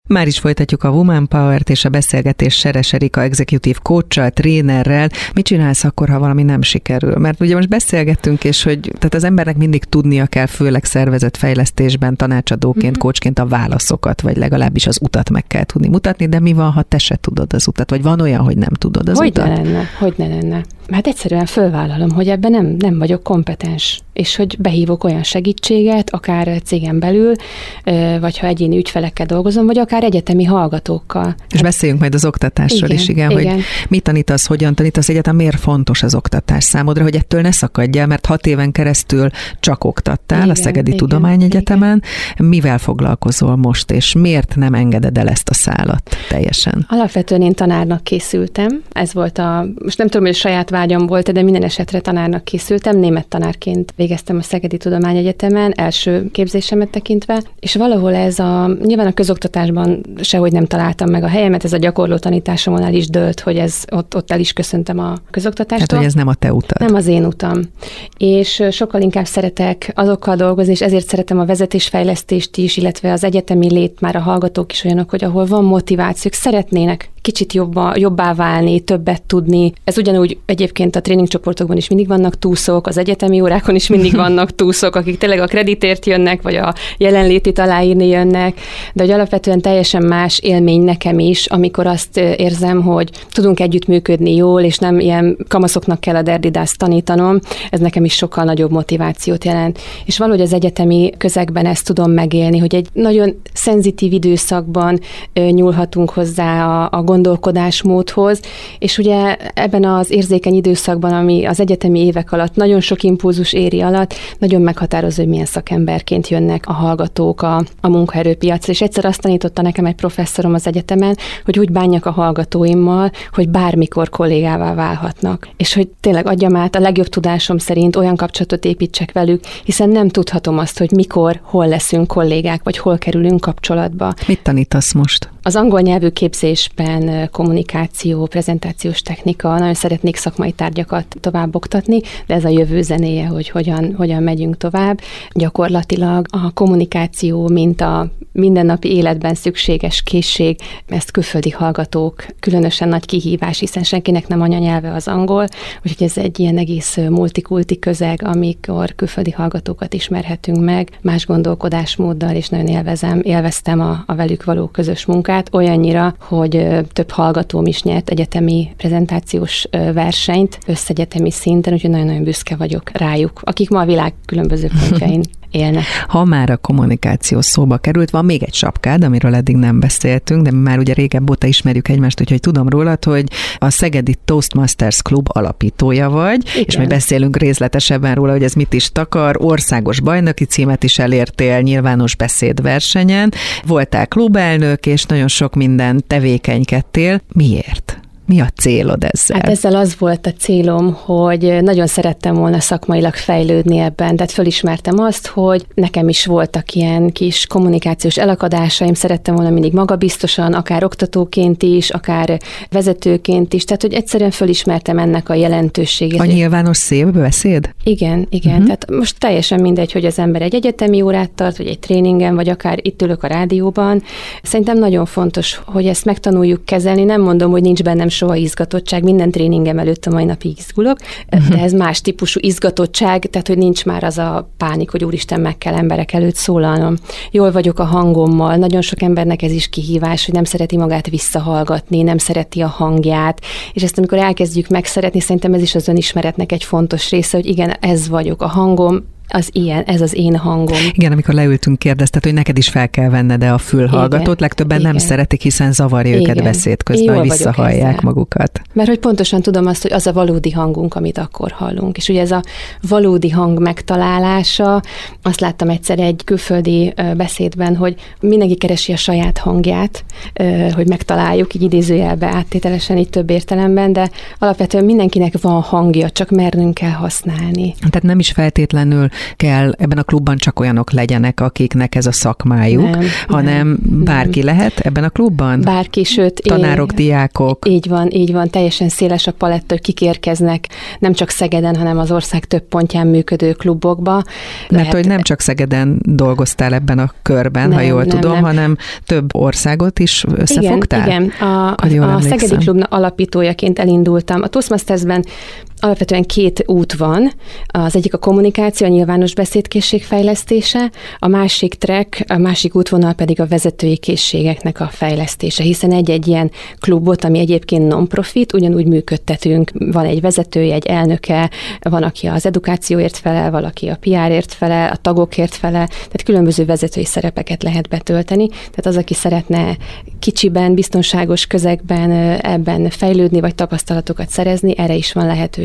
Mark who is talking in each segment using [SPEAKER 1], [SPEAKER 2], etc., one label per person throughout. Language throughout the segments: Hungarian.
[SPEAKER 1] Már is folytatjuk a Woman Power-t és a beszélgetés Seres Erika executive coach-sal, trénerrel. Mit csinálsz akkor, ha valami nem sikerül? Mert ugye most beszélgettünk, és hogy tehát az embernek mindig tudnia kell, főleg szervezetfejlesztésben, tanácsadóként, coachként a válaszokat, vagy legalábbis az utat meg kell tudni mutatni, de mi van, ha te se tudod az utat? Vagy van olyan, hogy nem tudod az utat?
[SPEAKER 2] Hogy ne lenne. Hát egyszerűen fölvállalom, hogy ebben nem vagyok kompetens, és hogy behívok olyan segítséget, akár cégen belül, vagy ha egyéni ügyfelekkel dolgozom, vagy akár egyetemi hallgatókkal.
[SPEAKER 1] És beszéljünk majd az oktatásról is, igen, hogy mit tanítasz, hogyan tanítasz, egyáltalán miért fontos az oktatás számodra, hogy ettől ne szakadj el, mert 6 éven keresztül csak oktattál a Szegedi Tudományegyetemen. Mivel foglalkozol most, és miért nem engeded el ezt a szálat teljesen?
[SPEAKER 2] Alapvetően én tanárnak készültem. Ez volt most nem tudom, hogy saját vágyam volt, de minden esetre tanárnak készültem. Német tanárként végeztem a Szegedi Tudományegyetemen, első képzésemet tekintve, és valahol nyilván a közoktatásban sehogy nem találtam meg a helyemet, ez a gyakorló tanításomon el is dőlt, hogy ott el is köszöntem a közoktatástól.
[SPEAKER 1] Tehát, hogy ez nem a te utad.
[SPEAKER 2] Nem az én utam. És sokkal inkább szeretek azokkal dolgozni, és ezért szeretem a vezetésfejlesztést is, illetve az egyetemi lét, már a hallgatók is olyanok, hogy ahol van motivációk, szeretnének kicsit jobbá válni, többet tudni. Ez ugyanúgy egyébként a tréningcsoportokban is mindig vannak túszok, az egyetemi órákon is mindig vannak túszok, akik tényleg a kreditért jönnek, vagy a jelenlétit aláírni jönnek, de hogy alapvetően teljesen más élmény nekem is, amikor azt érzem, hogy tudunk együttműködni jól, és nem ilyen kamaszoknak kell a derdidást tanítanom, ez nekem is sokkal nagyobb motivációt jelent. És valahogy az egyetemi közegben ezt tudom megélni, hogy egy nagyon szenzitív időszakban nyúlhatunk hozzá a gondolkodásmódhoz, és ugye ebben az érzékeny időszakban, ami az egyetemi évek alatt nagyon sok impulzus éri alatt, nagyon meghatározó, hogy milyen szakemberként jönnek a hallgatók a munkaerőpiacra. És egyszer azt tanította nekem egy professzorom az egyetemen, hogy úgy bánjak a hallgatóimmal, hogy bármikor kollégává válhatnak. És hogy tényleg adjam át a legjobb tudásom szerint olyan kapcsolatot építsek velük, hiszen nem tudhatom azt, hogy mikor, hol leszünk kollégák, vagy hol kerülünk kapcsolatba.
[SPEAKER 1] Mit tanítasz most?
[SPEAKER 2] Az angol nyelvű képzésben kommunikáció, prezentációs technika, nagyon szeretnék szakmai tárgyakat tovább oktatni, de ez a jövő zenéje, hogy hogyan megyünk tovább. Gyakorlatilag a kommunikáció, mint a mindennapi életben szükséges készség, ezt külföldi hallgatók különösen nagy kihívás, hiszen senkinek nem anyanyelve az angol, úgyhogy ez egy ilyen egész multikulti közeg, amikor külföldi hallgatókat ismerhetünk meg, más gondolkodásmóddal, és nagyon élveztem a velük való közös munkát, olyannyira, hogy több hallgatóm is nyert egyetemi prezentációs versenyt összegyetemi szinten, úgyhogy nagyon-nagyon büszke vagyok rájuk, akik ma a világ különböző pontjain élnek.
[SPEAKER 1] Ha már a kommunikáció szóba került, van még egy sapkád, amiről eddig nem beszéltünk, de mi már ugye régebb óta ismerjük egymást, úgyhogy tudom rólad, hogy a Szegedi Toastmasters Klub alapítója vagy, igen. És majd beszélünk részletesebben róla, hogy ez mit is takar, országos bajnoki címet is elértél, nyilvános beszédversenyen, voltál klubelnök, és nagyon sok minden tevékenykedtél. Miért? Mi a célod ezzel?
[SPEAKER 2] Hát ezzel az volt a célom, hogy nagyon szerettem volna szakmailag fejlődni ebben, tehát fölismertem azt, hogy nekem is voltak ilyen kis kommunikációs elakadásaim, szerettem volna mindig magabiztosan, akár oktatóként is, akár vezetőként is, tehát hogy egyszerűen fölismertem ennek a jelentőségét.
[SPEAKER 1] A nyilvános szélbeszéd?
[SPEAKER 2] Igen. Tehát most teljesen mindegy, hogy az ember egy egyetemi órát tart, vagy egy tréningen, vagy akár itt ülök a rádióban. Szerintem nagyon fontos, hogy ezt megtanuljuk kezelni. Nem mondom, hogy nincs bennem soha izgatottság, minden tréningem előtt a mai napig izgulok, de ez más típusú izgatottság, tehát hogy nincs már az a pánik, hogy úristen, meg kell emberek előtt szólalnom. Jól vagyok a hangommal, nagyon sok embernek ez is kihívás, hogy nem szereti magát visszahallgatni, nem szereti a hangját, és ezt amikor elkezdjük megszeretni, szerintem ez is az önismeretnek egy fontos része, hogy igen, ez vagyok, a hangom, az ilyen, ez az én hangom.
[SPEAKER 1] Igen, amikor leültünk, kérdezted, hogy neked is fel kell venned a fülhallgatót, legtöbben nem szeretik, hiszen zavarja őket beszéd közben, hogy visszahallják magukat.
[SPEAKER 2] Mert hogy pontosan tudom azt, hogy az a valódi hangunk, amit akkor hallunk. És ugye ez a valódi hang megtalálása, azt láttam egyszer egy külföldi beszédben, hogy mindenki keresi a saját hangját, hogy megtaláljuk, így idézőjelbe áttételesen, így több értelemben, de alapvetően mindenkinek van hangja, csak mernünk kell használni.
[SPEAKER 1] Tehát nem is feltétlenül kell ebben a klubban csak olyanok legyenek, akiknek ez a szakmájuk, hanem bárki lehet ebben a klubban?
[SPEAKER 2] Bárki, sőt...
[SPEAKER 1] Tanárok, diákok.
[SPEAKER 2] Így van, teljesen széles a paletta, hogy kik érkeznek, nem csak Szegeden, hanem az ország több pontján működő klubokba.
[SPEAKER 1] Mert hogy nem csak Szegeden dolgoztál ebben a körben, ha jól tudom, hanem több országot is összefogtál?
[SPEAKER 2] Igen. A Szegedi Klub alapítójaként elindultam. A Toastmastersben alapvetően 2 út van. Az egyik a kommunikáció, a nyilvános beszédkészség fejlesztése, a másik track, a másik útvonal pedig a vezetői készségeknek a fejlesztése, hiszen egy-egy ilyen klubot, ami egyébként non-profit, ugyanúgy működtetünk. Van egy vezetője, egy elnöke, van, aki az edukációért felel, valaki a PR-ért felel, a tagokért felel, tehát különböző vezetői szerepeket lehet betölteni. Tehát az, aki szeretne kicsiben, biztonságos közegben ebben fejlődni, vagy tapasztalatokat szerezni, erre is van lehetőség.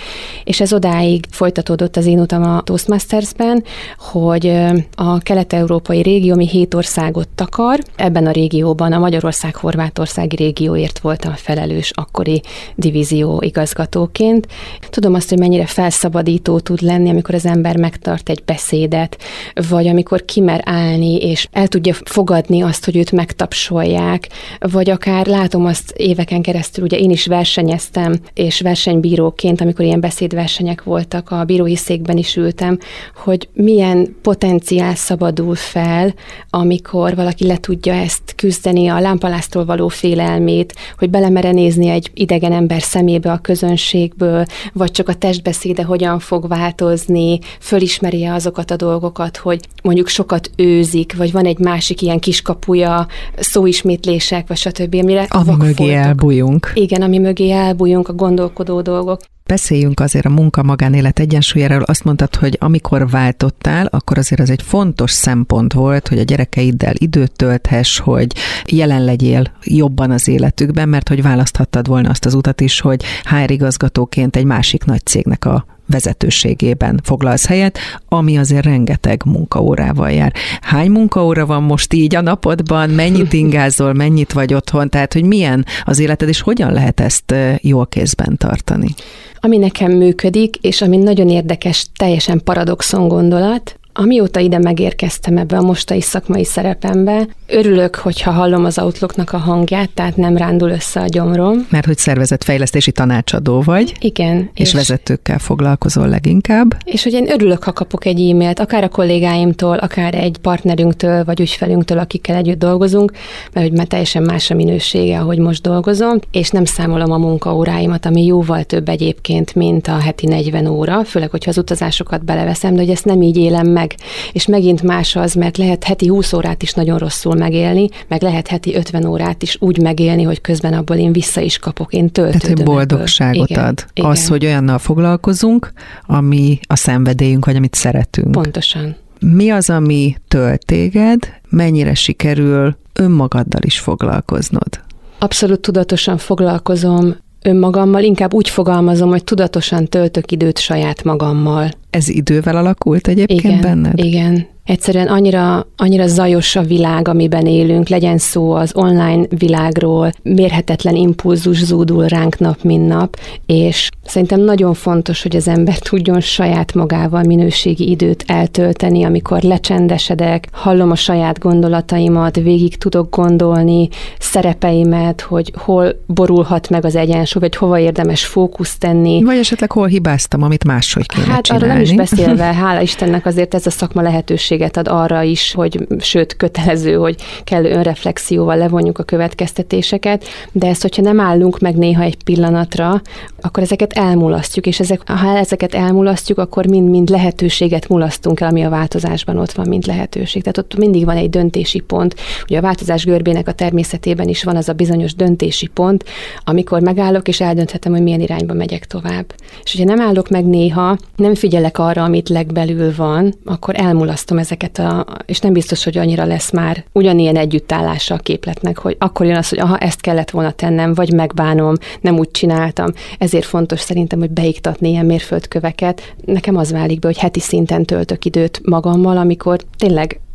[SPEAKER 2] És ez odáig folytatódott az én utam a Toastmastersben, hogy a kelet-európai régió, ami 7 országot takar, ebben a régióban a Magyarország-Horvátországi régióért voltam felelős akkori divízió igazgatóként. Tudom azt, hogy mennyire felszabadító tud lenni, amikor az ember megtart egy beszédet, vagy amikor kimer állni, és el tudja fogadni azt, hogy őt megtapsolják, vagy akár látom azt éveken keresztül, ugye én is versenyeztem, és versenybíróként, amikor ilyen beszédversenyek voltak, a bírói székben is ültem, hogy milyen potenciál szabadul fel, amikor valaki le tudja ezt küzdeni, a lámpalásztól való félelmét, hogy belemere nézni egy idegen ember szemébe a közönségből, vagy csak a testbeszéde hogyan fog változni, fölismeri-e azokat a dolgokat, hogy mondjuk sokat őzik, vagy van egy másik ilyen kiskapuja, szóismétlések, vagy stb.
[SPEAKER 1] Ami mögé elbújunk.
[SPEAKER 2] Igen, ami mögé elbújunk, a gondolkodó dolgok.
[SPEAKER 1] Beszéljünk azért a munka-magánélet egyensúlyáról. Azt mondtad, hogy amikor váltottál, akkor azért az egy fontos szempont volt, hogy a gyerekeiddel időt tölthess, hogy jelen legyél jobban az életükben, mert hogy választhattad volna azt az utat is, hogy HR igazgatóként egy másik nagy cégnek a vezetőségében foglalsz helyet, ami azért rengeteg munkaórával jár. Hány munkaóra van most így a napodban? Mennyit ingázol, mennyit vagy otthon? Tehát, hogy milyen az életed, és hogyan lehet ezt jól kézben tartani?
[SPEAKER 2] Ami nekem működik, és ami nagyon érdekes, teljesen paradoxon gondolat, amióta ide megérkeztem ebbe a mostani szakmai szerepembe, örülök, hogyha hallom az Outlooknak a hangját, tehát nem rándul össze a gyomrom.
[SPEAKER 1] Mert hogy szervezetfejlesztési tanácsadó vagy.
[SPEAKER 2] Igen.
[SPEAKER 1] És vezetőkkel foglalkozol leginkább.
[SPEAKER 2] És hogy én örülök, ha kapok egy e-mailt, akár a kollégáimtól, akár egy partnerünktől, vagy ügyfelünktől, akikkel együtt dolgozunk, mert hogy már teljesen más a minősége, ahogy most dolgozom, és nem számolom a munkaóráimat, ami jóval több egyébként, mint a heti 40 óra, főleg, hogyha az utazásokat beleveszem, de hogy ezt nem így élem meg. És megint más az, mert lehet heti 20 órát is nagyon rosszul megélni, meg lehet heti 50 órát is úgy megélni, hogy közben abból én vissza is kapok, én töltődöm.
[SPEAKER 1] Tehát, hogy boldogságot ad.
[SPEAKER 2] Igen.
[SPEAKER 1] Az, hogy olyannal foglalkozunk, ami a szenvedélyünk, vagy amit szeretünk.
[SPEAKER 2] Pontosan.
[SPEAKER 1] Mi az, ami tölt téged, mennyire sikerül önmagaddal is foglalkoznod?
[SPEAKER 2] Abszolút tudatosan foglalkozom önmagammal, inkább úgy fogalmazom, hogy tudatosan töltök időt saját magammal.
[SPEAKER 1] Ez idővel alakult egyébként benned?
[SPEAKER 2] Igen. Egyszerűen annyira zajos a világ, amiben élünk, legyen szó az online világról, mérhetetlen impulzus zúdul ránk nap, mint nap, és szerintem nagyon fontos, hogy az ember tudjon saját magával minőségi időt eltölteni, amikor lecsendesedek, hallom a saját gondolataimat, végig tudok gondolni szerepeimet, hogy hol borulhat meg az egyensúly, vagy hova érdemes fókuszt tenni.
[SPEAKER 1] Vagy esetleg hol hibáztam, amit máshogy kéne csinálni.
[SPEAKER 2] Arról nem is beszélve, hála Istennek azért ez a szakma lehetőséget ad arra is, hogy sőt kötelező, hogy kellő önreflexióval levonjuk a következtetéseket, de ezt, hogyha nem állunk meg néha egy pillanatra, akkor ezeket elmulasztjuk, és ha ezeket elmulasztjuk, akkor mind lehetőséget mulasztunk el, ami a változásban ott van, mint lehetőség. Tehát ott mindig van egy döntési pont. Ugye a változás görbének a természetében is van az a bizonyos döntési pont, amikor megállok, és eldönthetem, hogy milyen irányba megyek tovább. És hogyha nem állok meg néha, nem figyelek arra, amit legbelül van, akkor elmulasztom ezeket, és nem biztos, hogy annyira lesz már ugyanilyen együttállása a képletnek, hogy akkor jön az, hogy ezt kellett volna tennem, vagy megbánom, nem úgy csináltam. Ezért fontos szerintem, hogy beiktatni ilyen mérföldköveket. Nekem az válik be, hogy heti szinten töltök időt magammal, amikor tényleg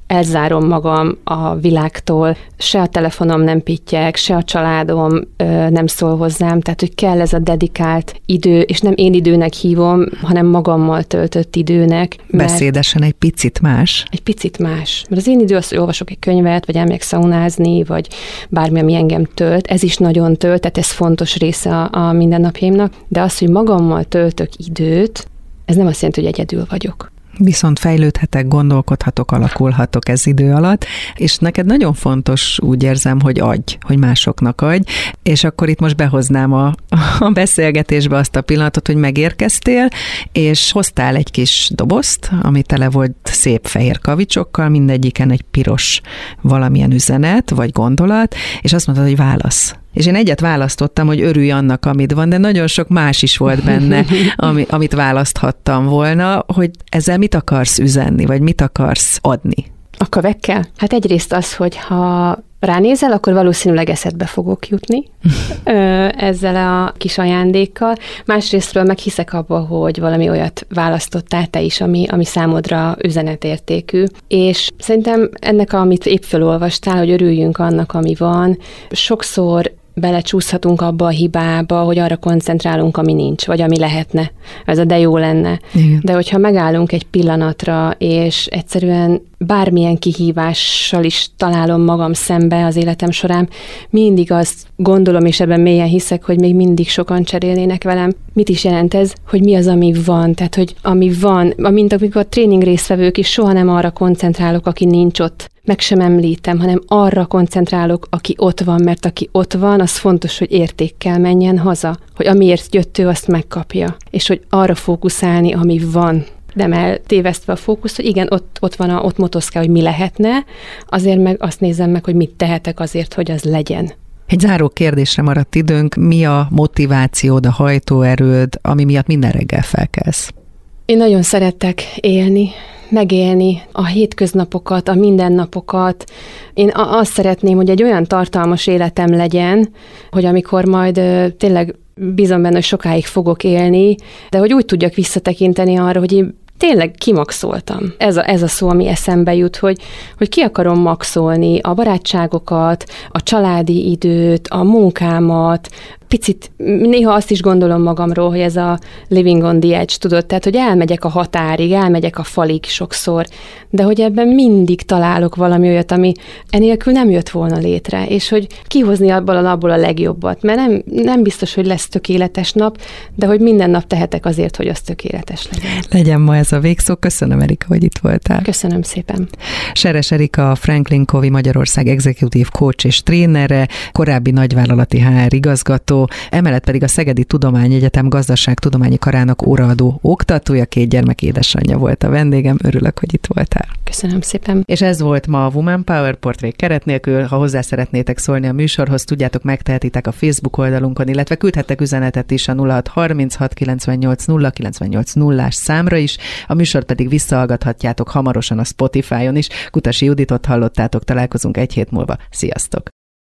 [SPEAKER 2] elzárom magam a világtól, se a telefonom nem pittyeg, se a családom nem szól hozzám, tehát hogy kell ez a dedikált idő, és nem én időnek hívom, hanem magammal töltött időnek.
[SPEAKER 1] Beszédesen egy picit más.
[SPEAKER 2] Egy picit más. Mert az én idő az, hogy olvasok egy könyvet, vagy elmegyek szaunázni, vagy bármi, ami engem tölt, ez is nagyon tölt, tehát ez fontos része a mindennapjaimnak, de az, hogy magammal töltök időt, ez nem azt jelenti, hogy egyedül vagyok.
[SPEAKER 1] Viszont fejlődhetek, gondolkodhatok, alakulhatok ez idő alatt, és neked nagyon fontos, úgy érzem, hogy adj, hogy másoknak adj, és akkor itt most behoznám a beszélgetésbe azt a pillanatot, hogy megérkeztél, és hoztál egy kis dobozt, ami tele volt szép fehér kavicsokkal, mindegyiken egy piros valamilyen üzenet, vagy gondolat, és azt mondtad, hogy válasz. És én egyet választottam, hogy örülj annak, amit van, de nagyon sok más is volt benne, amit választhattam volna, hogy ezzel mit akarsz üzenni, vagy mit akarsz adni?
[SPEAKER 2] A kövekkel? Hát egyrészt az, hogy ha ránézel, akkor valószínűleg eszedbe fogok jutni ezzel a kis ajándékkal. Másrésztről meg hiszek abba, hogy valami olyat választottál te is, ami számodra üzenetértékű. És szerintem ennek, amit épp felolvastál, hogy örüljünk annak, ami van, sokszor belecsúszhatunk abba a hibába, hogy arra koncentrálunk, ami nincs, vagy ami lehetne. Ez a de jó lenne. Igen. De hogyha megállunk egy pillanatra, és egyszerűen bármilyen kihívással is találom magam szembe az életem során, mindig azt gondolom, és ebben mélyen hiszek, hogy még mindig sokan cserélnének velem. Mit is jelent ez? Hogy mi az, ami van? Tehát, hogy ami van, mint amikor a tréning résztvevők is, soha nem arra koncentrálok, aki nincs ott, meg sem említem, hanem arra koncentrálok, aki ott van, mert aki ott van, az fontos, hogy értékkel menjen haza, hogy amiért jött ő, azt megkapja, és hogy arra fókuszálni, ami van. Nem eltévesztve a fókuszt, hogy igen, ott motoszkál, hogy mi lehetne, azért meg azt nézem meg, hogy mit tehetek azért, hogy az legyen.
[SPEAKER 1] Egy záró kérdésre maradt időnk, mi a motivációd, a hajtóerőd, ami miatt minden reggel felkelsz?
[SPEAKER 2] Én nagyon szeretek élni, megélni a hétköznapokat, a mindennapokat. Én azt szeretném, hogy egy olyan tartalmas életem legyen, hogy amikor majd tényleg bízom benne, hogy sokáig fogok élni, de hogy úgy tudjak visszatekinteni arra, hogy én tényleg kimaxoltam. Ez a szó, ami eszembe jut, hogy ki akarom maxolni a barátságokat, a családi időt, a munkámat, picit néha azt is gondolom magamról, hogy ez a living on the edge, tudod, tehát, hogy elmegyek a határig, elmegyek a falig sokszor, de hogy ebben mindig találok valami olyat, ami enélkül nem jött volna létre, és hogy kihozni abból a legjobbat, mert nem biztos, hogy lesz tökéletes nap, de hogy minden nap tehetek azért, hogy az tökéletes legyen.
[SPEAKER 1] Legyen ma ez a végszó. Köszönöm, Erika, hogy itt voltál.
[SPEAKER 2] Köszönöm szépen.
[SPEAKER 1] Seres Erika, Franklin Covey Magyarország executive coach és trénere, korábbi nagyvállalati HR igazgató, emellett pedig a Szegedi Tudományegyetem Gazdaságtudományi Karának óraadó oktatója, 2 gyermek édesanyja volt a vendégem. Örülök, hogy itt voltál.
[SPEAKER 2] Köszönöm szépen.
[SPEAKER 1] És ez volt ma a Woman Power Portré keret nélkül. Ha hozzá szeretnétek szólni a műsorhoz, tudjátok, megtehetitek a Facebook oldalunkon, illetve küldhettek üzenetet is a 0636 98 0 98 0-ás számra is. A műsort pedig visszahallgathatjátok hamarosan a Spotify-on is. Kutasi Juditot hallottátok, találkozunk egy hét múlva. Sziasztok!